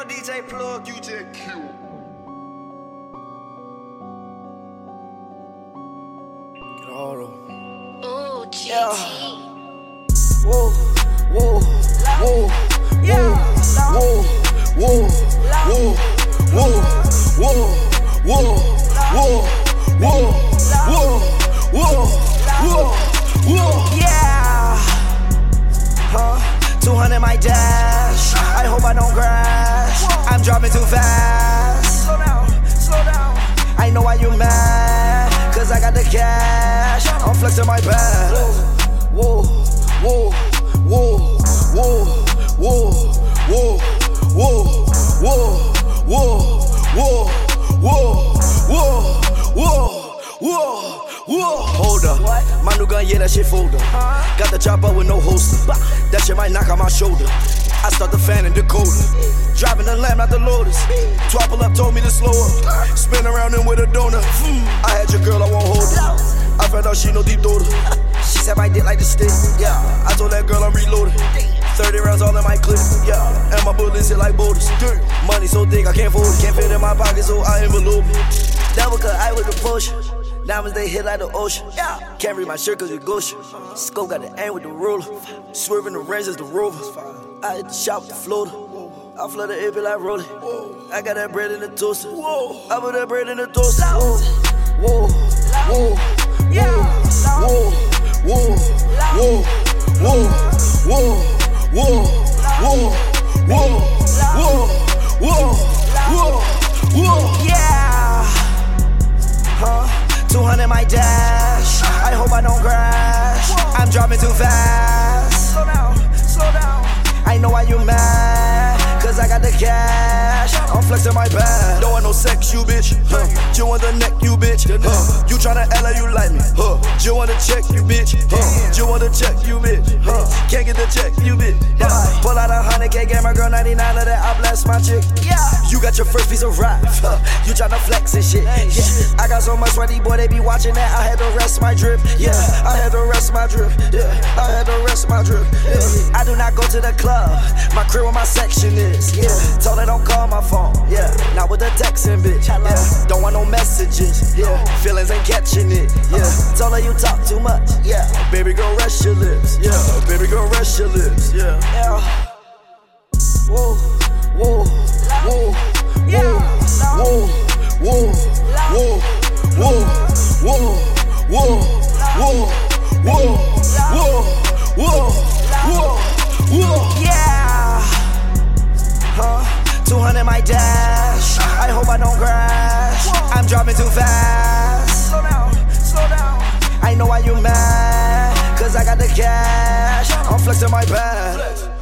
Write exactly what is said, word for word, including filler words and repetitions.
D J Plug, you just cute. Get all of them. Ooh, G T. Yeah. Whoa, whoa, whoa, whoa, whoa, whoa, whoa, whoa, whoa, whoa, whoa, whoa, whoa, whoa, whoa, yeah. Huh? two hundred my dash. I hope I don't crash. I'm dropping too fast. Slow down, slow down. I know why you mad, cause I got the cash. I'm flexing my bag. Whoa, whoa, whoa, whoa, whoa, whoa, whoa, whoa, whoa, whoa, whoa, whoa, whoa, whoa, whoa. Hold up, my new gun, yeah, that shit folder. Got the chopper with no holster. That shit might knock on my shoulder. I start the fan in Dakota. Driving the Lamb, not the Lotus. Twop pull up, told me to slow up. Spin around in with a donut. I had your girl, I won't hold her. I found out she no deep throater. She said my dick like the stick, yeah. I told that girl I'm reloaded. thirty rounds all in my clip, yeah. And my bullets hit like boulders. Money so thick I can't fold it. Can't fit in my pocket so I envelope it. Double cut eye with the potion. Diamonds they hit like the ocean. Can't read my shirt cause it's Goshen. Scope got the aim with the ruler. Swerving the range as the rover. I hit the shop with the floater. I flood the A P like rolling. I got that bread in the toaster. I put that bread in the toaster. Whoa, whoa, whoa, whoa, whoa, whoa, whoa, whoa, whoa, whoa, whoa, whoa, whoa, whoa, whoa, yeah. Huh? two hundred my dash. I hope I don't crash. I'm dropping too fast. Slow down, slow down. I know why you mad, cause I got the cash. I'm flexing my bag. Don't want no sex, you bitch. Huh? You want the neck, you bitch. Huh? You tryna L you like me. Huh? You wanna check, you bitch. Huh? You wanna check, you bitch. Huh? Can't get the check, you bitch. Yeah. Pull out a hundred K, get my girl ninety-nine of that. I bless my chick. Yeah. You got your first piece of rap. Huh? You tryna flex and shit. Yeah. I got so much money, boy, they be watching that. I had to rest my drip. Yeah. I had to rest my drip. Yeah. I had to rest my drip. Yeah. I do not go to the club. My crib where my section is, yeah. Told her don't call my phone, yeah. Not with the texting, bitch, yeah. Don't want no messages, yeah. Feelings ain't catching it, yeah. Told her you talk too much, yeah. Baby girl, rest your lips, yeah. Baby girl, rest your lips, yeah. Yeah. Whoa, whoa, whoa, whoa, whoa, whoa, whoa, whoa, whoa, whoa, whoa, whoa, whoa, whoa, whoa. Whoa. Yeah. Huh? two hundred my dash. I hope I don't crash. I'm dropping too fast. Slow down, slow down. I know why you mad, cause I got the cash. I'm flexing my bag.